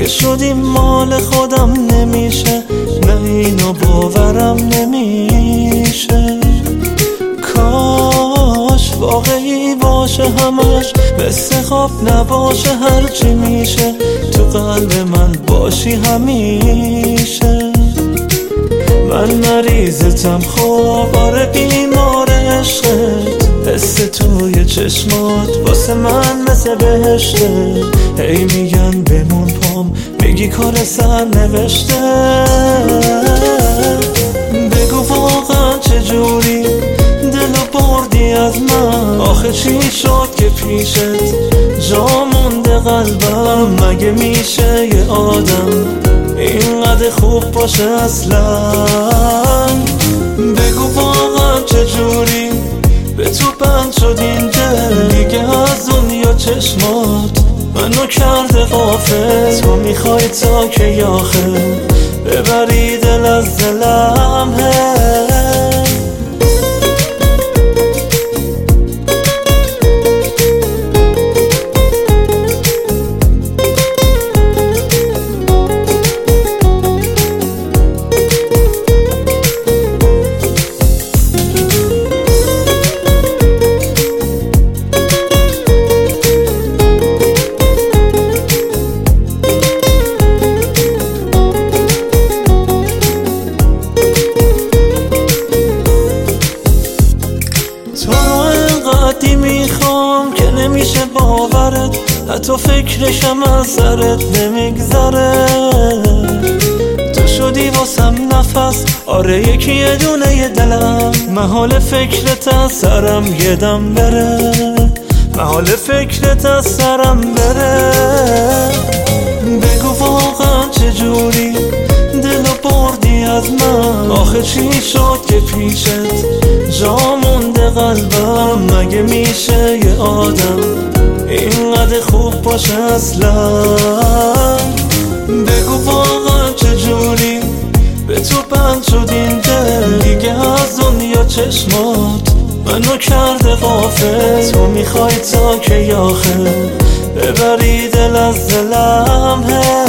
که شدی مال خودم نمیشه، نه اینو باورم نمیشه. کاش واقعی باشه همش، مثل خواب نباشه هرچی میشه، تو قلب من باشی همیشه. من مریضتم خواب، آره بیمار عشقت، حس توی چشمات واسه من مثل بهشته. هی میگن بمون پام، میگی کار سر نوشته. بگو واقعا چجوری دلو بردی از من، آخه چی شد که پیشت جا مونده قلبم؟ مگه میشه یه آدم اینقدر خوب باشه اصلا؟ بگو واقعا چجوری به تو بند شد این دل، دیگه از دنیا چشمات منو کرده غافل. تو میخوای تا که آخر ببری دل از دلم. انقدی میخوام که نمیشه باورت، حتی فکرشم از سرت نمیگذره. تو شدی واسم نفس، آره یکی یه دونه یه دلم، محال فکرت از سرم یه دم بره، محال فکرت از سرم بره. بگو واقعا چجوری دلو بردی از من، آخه چی شد که پیشت جا مونده قلبم؟ مگه میشه یه آدم اینقدر خوب باشه اصلا؟ بگو واقعا چجوری به تو بند شد این دل، دیگه از دنیا چشمات منو کرده غافل. تو میخوای تا که آخر ببری دل از دلم.